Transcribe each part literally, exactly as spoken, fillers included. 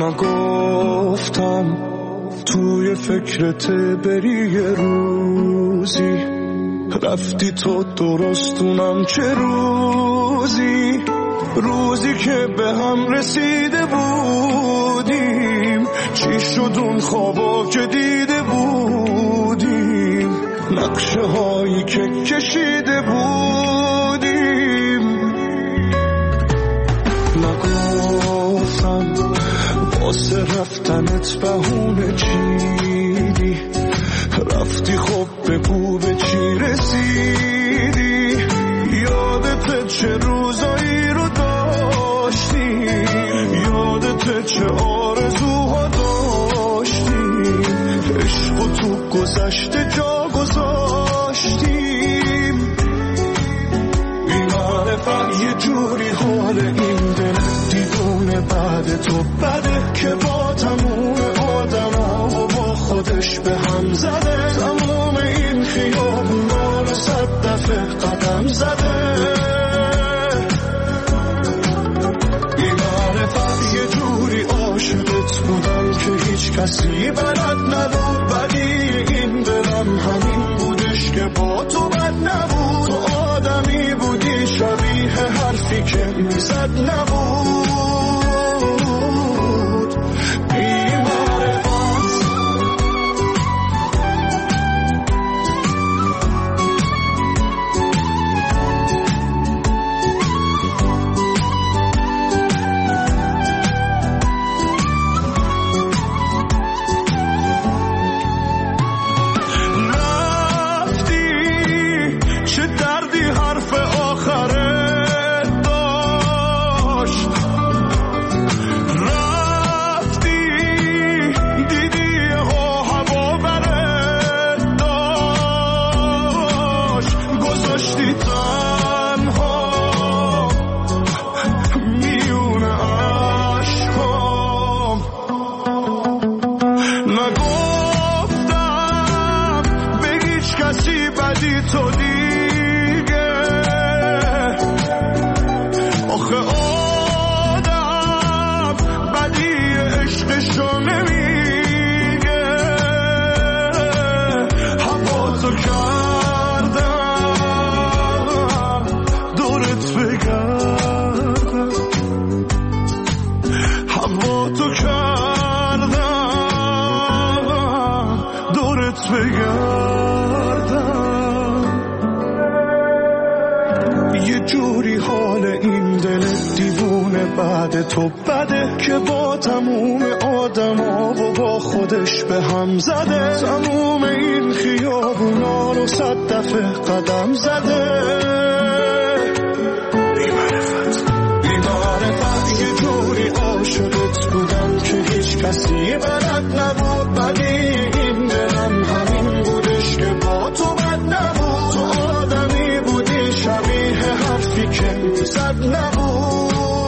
نگفتم توی فکرت بری یه روزی رفتی تو درستونم چه روزی روزی که به هم رسیده بودیم چی شد اون خوابا که دیده بودیم نقشه هایی که کشیده بودیم نگفتم واسه رفتنت بهونه چیدی رفتی خب بگو به چی رسیدی یادت چه روزایی رو داشتی یادت چه آرزوها داشتی عشق و تو گذشته جا گذاشتیم بی‌معرفت یه جوری حال این دل دیوونه بعد تو بده که با تموم آدم ها و با خودش به هم زده تموم این خیابونا رو صد دفعه قدم زده بی‌معرفت یه جوری عاشقت بودم که هیچ کسی بلد نبود ولی این دلم همین بودش که با تو بد نبود تو آدمی بودی شبیه حرفی که میزد نبود تو بده که با تموم آدم ها و با خودش به هم زده تموم این خیابونا رو صد دفعه قدم زده بی‌معرفت بی‌معرفت یه جوری عاشقت بودم که هیچ کسی بلد نبود ولی این دلم همین بودش که با تو بد نبود تو آدمی بودی شبیه حرفی که میزد نبود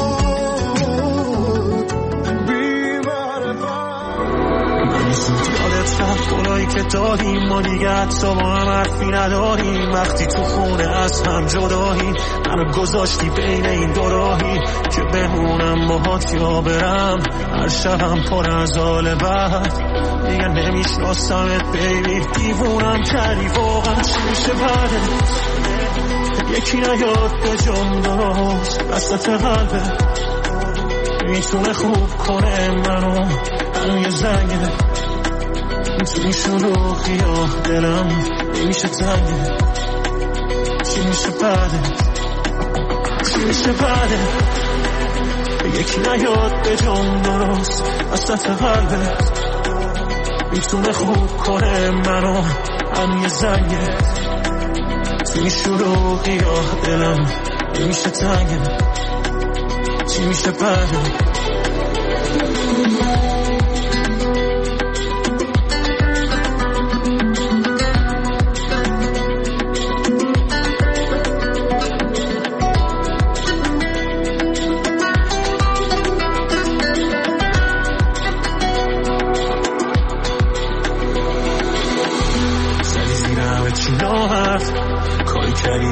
اونایی که دادیم ما دیگه حتی با هم حرفی نداریم وقتی تو خونه از هم جداییم منو گذاشتی بین این دو راهی که بمونم باهات یا برم هر شبم پر از حال بد دیگه نمیشناسمت بیبی دیوونم کردی واقعا چی میشه بعدت یکی نیاد به جام درست وسط قلبه میتونه خوب کنه منو منو یه زنگه توی شلوغی ها دلم نمیشه تنگه چی میشه بعده چی میشه بعده یکی نیاد به جام درست وسط قلبه میتونه خوب کنه منو هم یه زنگه توی شلوغی ها دلم نمیشه تنگه چی میشه بعده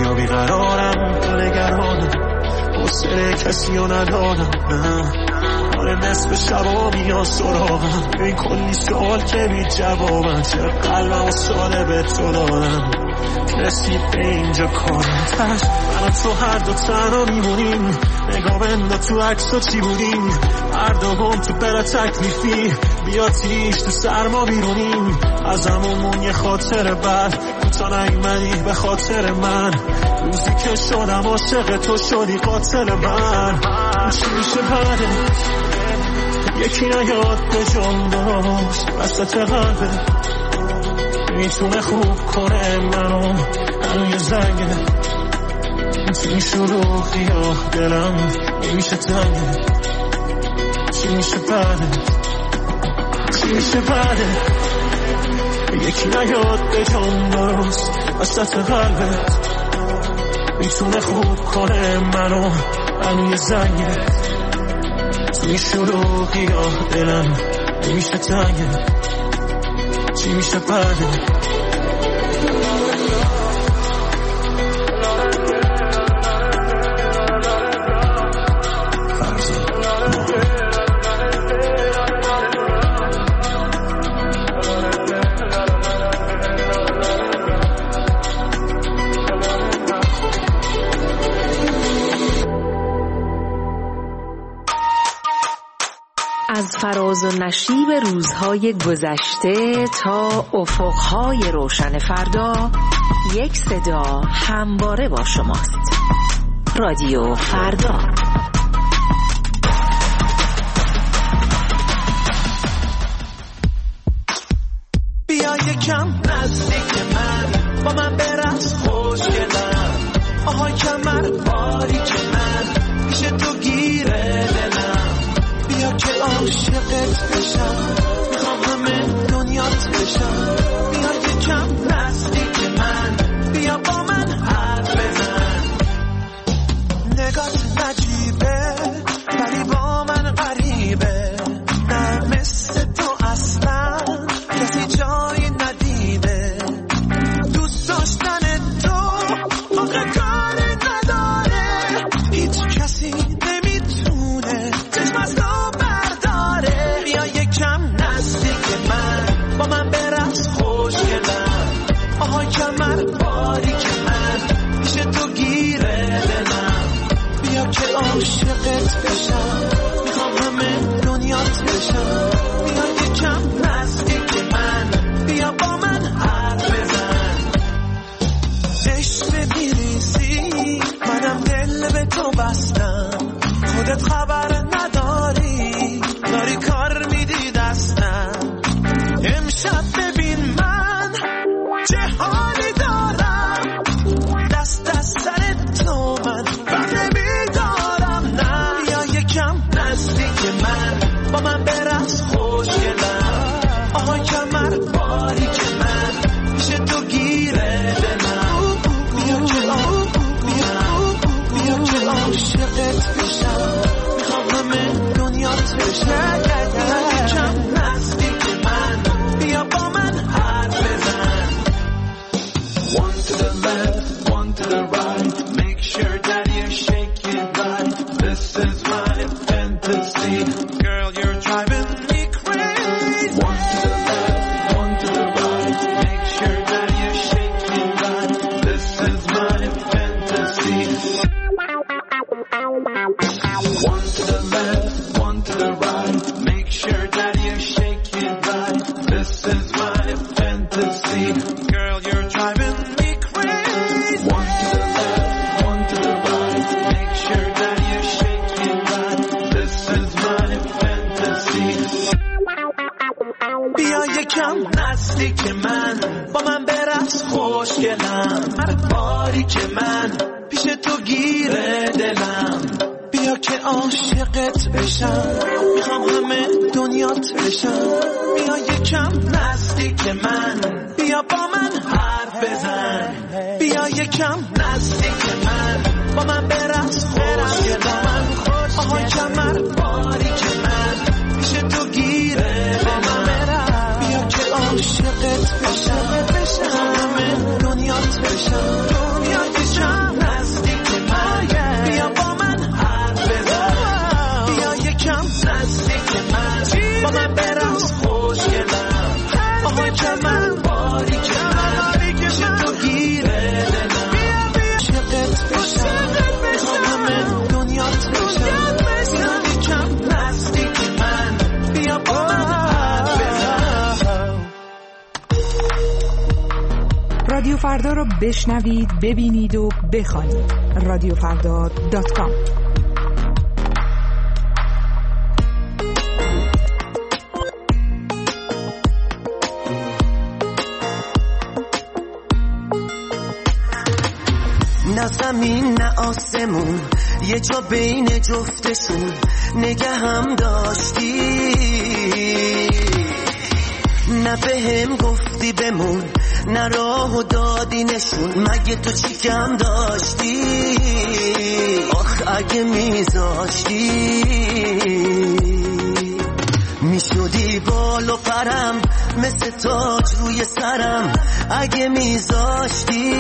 کسی رو ندارم نه میانه نصف شبا میان سراغم. این کلی سوال که بی جوابن، چرا قلبم و ساده به تو دادم. رسید به اینجا کارم تش، من و تو هر دو تنها میمونیم. نگاه بنده تو عکس و چی بودیم، هر دوم تو بلا تکلیفی. بیا تیش تو سرما بیرونیم، از همونمون یه خاطر بد. تا نیومدی به خاطر من، روزی که شدم عاشق تو شدی قاتل من. چی میشه بعدت؟ یکی نیاد به جان داشت وسط قلبه، میتونه خوب کنه منو هنو یه زنگه. تو این شروعی ها دلم نمیشه تنگه. چی میشه بعدت؟ چی میشه بعدت؟ یکی نیاد به جان درست وسط قلبت، میتونه خوب کنه منو هنو یه زنگه. تو این شروعی ها دلم نمیشه تنگه. چی میشه بعدت؟ از فراز و نشیب روزهای گذشته تا افقهای روشن فردا، یک صدا همواره با شماست. رادیو فردا. بیا یکم نزدیک من، با من برقص خوشگلم. آهای کمر باریک من، پیش تو گیره دلم. بیا که عاشقت بشم، میخوام همه دنیات بشم. بیا یکم نزدیک من، بیا با من حرف بزن. نگات نجیبه ولی با من غریبه، نه مثل تو اصلا کسی جایی ندیده. دوست داشتن تو آقا کاری نداره، هیچ کسی نمیتونه چشم از تو برداره. بیا یکم نزدیک من، با من برقص خوشگلم. آهای کمر باریک من، پیش تو گیره دلم. بیا که عاشقت بشم، میخوام همه دنیات بشم. بیا یکم نزدیک من، بیا با من حرف بزن. عشق میریزی منم دل به تو بستم، خودت خبر نداری داری کار میدی دستم. امشب ببین من چه حالی دارم، دست از سر تو من بر نمیدارم. نه بیا یکم نزدیک من، با من برقص خوشگلم. آهای کمر باریک من، پیش تو گیره دلم. بیا که بیا بیا که عاشقت بشم، میخوام همه دنیات بشم. بیا یکم نزدیک من، بیا با من حرف بزن. One to the left, one to the right, make sure that you shake it right. This is my fantasy, girl you're driving me crazy. One to the left, one to the right, make sure that you shake it right. This is my fantasy. One to the left, one to the right, make sure that you shake it right. This is my fantasy, girl you're driving me crazy. One to the left, one to the right, make sure that you shake it right. This is my fantasy. بیا یکم نزدیک من، با من برقص خوشگلم. هر باری که من پیش تو گیره دلم. بیا که عاشقت بشم، میخوام همه دنیات بشم. بیا یکم نزدیک من، بیا با من حرف بزن. بیا یکم نزدیک من، با من برقص خوشگلم. آهای کمر باریک من، پیش تو گیره دلم. بیا که عاشقت بشم، میخوام همه دنیات بشم. بیا یکم نزدیک من، بیا با من حرف بزن. بیا یکم نزدیک رادیو فردا رو بشنوید، ببینید و بخوانید. رادیو فردا دات کام. نه زمین نه آسمون، یه جا بین جفتشون نگه هم داشتی، نه بهم گفتی بمون، نه راهو دادی نشون، مگه تو چی کم داشتی؟ آخ اگه میذاشتی میشدی بال و پرم مثل تاج روی سرم، اگه میذاشتی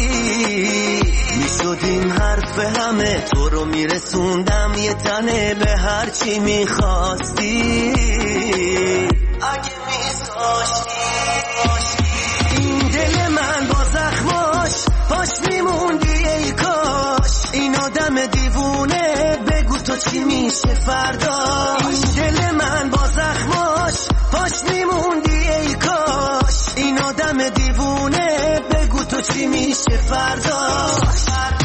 میشدیم حرف همه، تو رو میرسوندم یه تنه به هر چی میخواستی، اگه میذاشتی این دل من با زخماش باش میموندی ای کاش، این آدم دیوونه بگو تو چی میشه فرداش، این دل من با زخماش باش میموندی ای کاش، این آدم دیوونه بگو تو چی میشه فرداش.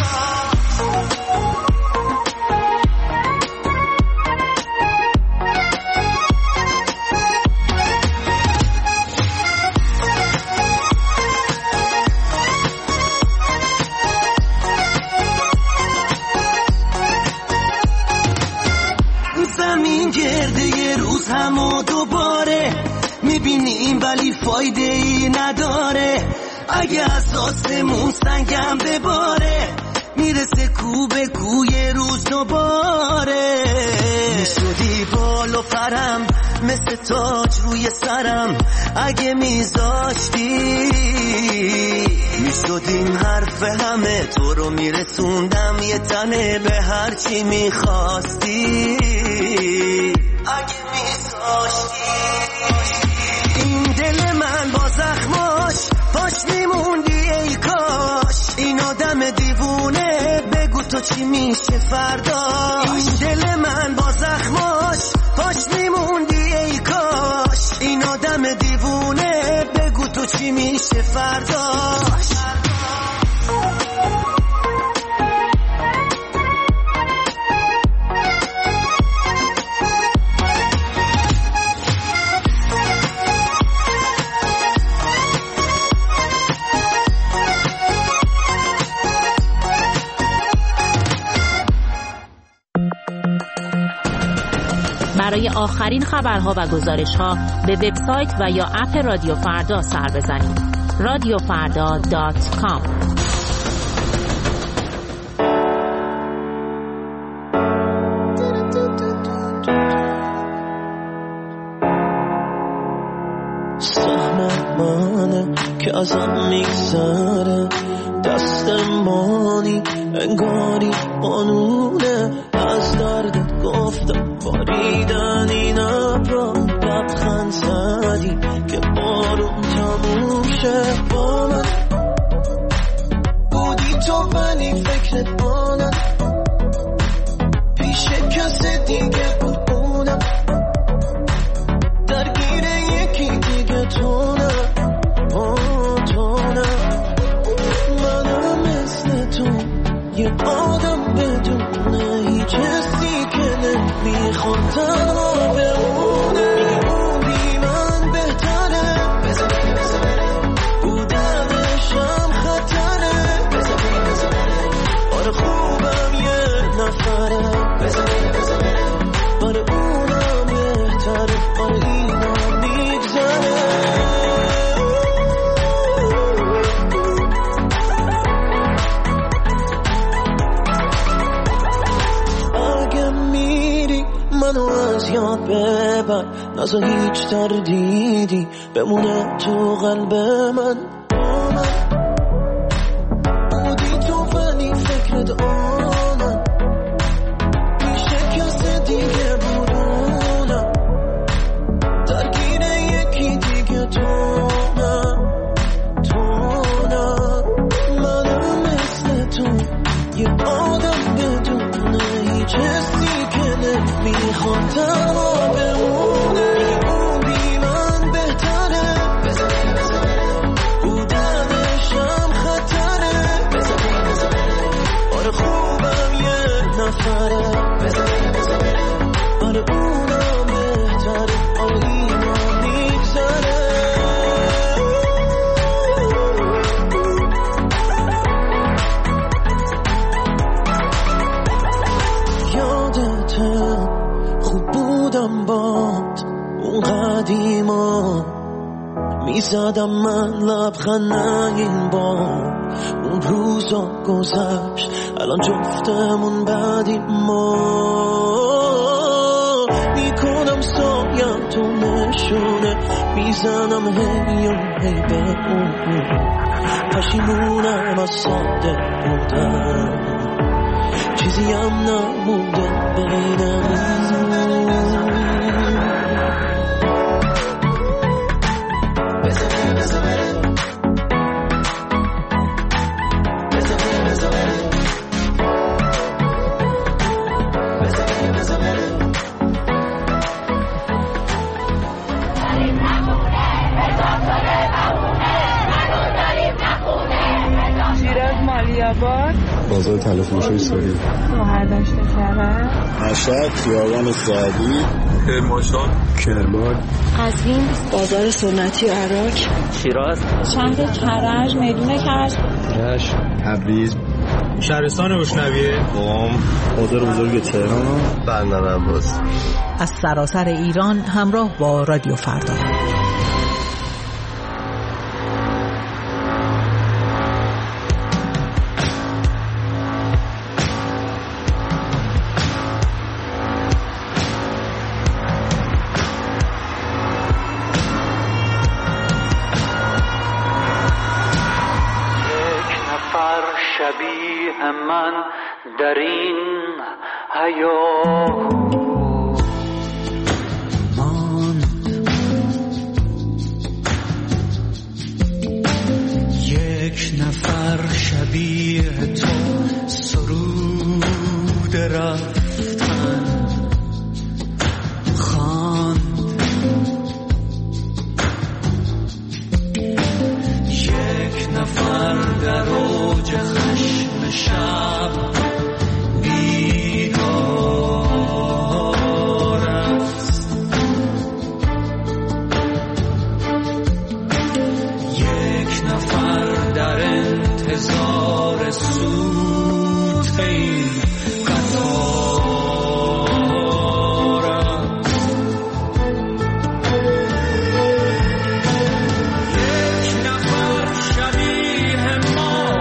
زمین گرده یه روز هم و دوباره میبینیم ولی فایده ای نداره، اگه از آسمون سنگم بباره میرسه کو به کو یه روز دوباره، میشدی بال و پرم مثل تاج روی سرم، اگه میذاشتی میشدیم حرف همه، تو رو میرسوندم یه تنه به هر چی میخواستی، اگه میذاشتی این دل من با زخماش باش میموندی ای کاش، این آدم دیوونه بگو تو چی میشه فرداش، این دل من با زخماش باش میموندی ای کاش، این آدم دیوونه بگو تو چی میشه فرداش. برای آخرین خبرها و گزارش‌ها به وبسایت و یا اپ رادیو فردا سر بزنید. رادیو فردا دات کام. سهم منه که ازم میگذره، دست مانی انگاری قانونه، از دردت گفتم باریدن این ابرا، لبخند زدی که بارون تموم شه، با من بودی تو ولی فکرت مانم، پیش کس دیگه بود اونم، درگیر یکی دیگه تو نه، تو نه، منم مثل تو یه آدم بدونه هیچ حسی که نمیخواد تنها بمونه، میگه اون بی من بهتره، بودنشم خطره، آره خوبم یه نفره، آره اونم بهتره، آره اینا میگذره. منو از یاد ببر، نزا هیچ تردیدی بمونه تو قلب من، با من بودی تو ولی فکرت آنم، پیش کس دیگه بودونم، درگیر یکی دیگه تو نه، تو نه، منم مثل تو یه آدم بدونه هیچ حسی که نمیخواد تنها بمونه، اون بی من بهتره، بودنشم بهتره بذار بذار بره آره اونا بهتره آهی ما میگذره یادته خوب بودم باد اون قدیما میزدم من لبخند این بار اون روزا گذشت الان جفتمون بعدی ما میکنم سایم تو نشونه میزنم هی و هی به اون پشیمونم از ساده بودم چیزی هم نمونده بینمون بازار تلفروشی سوری برداشت کرد مشهد خیابان سعدی کرمانشاه کرمان قزوین بازار سنتی عراق شیراز شهر کرج میدون کرج رشت تبریز شهرستان روشنویه قم بازار بزرگ تهران بندر عباس از سراسر ایران همراه با رادیو فردا. شبیه من در این حیات ماند یک نفر شبیه تو سرود رفتن خواند یک نفر در اوج خشم شب بیدار است یک نفر در انتظار سوت این قطار است یک نفر شبیه ما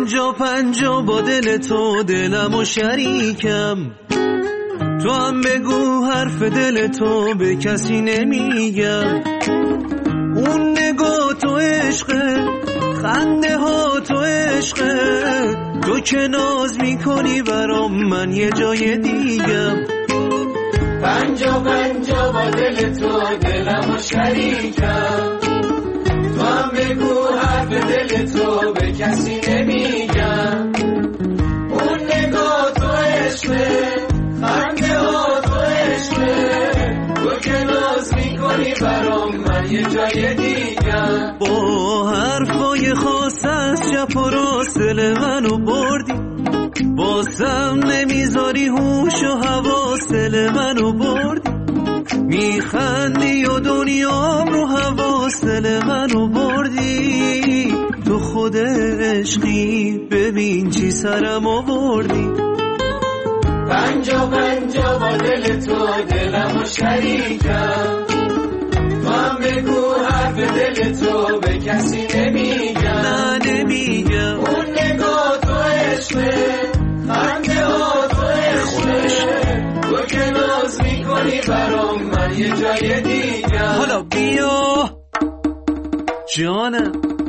پنجا پنجا با دل تو دلم و شریکم، تو هم بگو حرف دل تو به کسی نمیگم. اون نگاه تو عشقه، خنده ها تو عشقه، تو که ناز میکنی برام من یه جای دیگم. پنجا پنجا با دل تو دلم و شریکم، تو هم بگو حرف دل تو به کسی نمیگم. اون نگاه تو عشقه، خنده ها تو عشقه، تو که ناز میکنی برام من یه جای دیگم. با حرفای خاص از چپ و راست دل منو بردی، بازم نمیذاری هوش و حواس دل منو بردی. میخندی و دنیام رو حواس دل منو بردی. تو خود عشقی ببین چی سرم آوردی. پنجا پنجا با دل تو دلم و شریکم، تو هم بگو حرف دل تو به کسی نمیگم. نه نمیگم. اون نگاه تو عشقه، خنده ها تو عشقه، تو که ناز میکنی برام من یه جای دیگم. حالا بیا جانم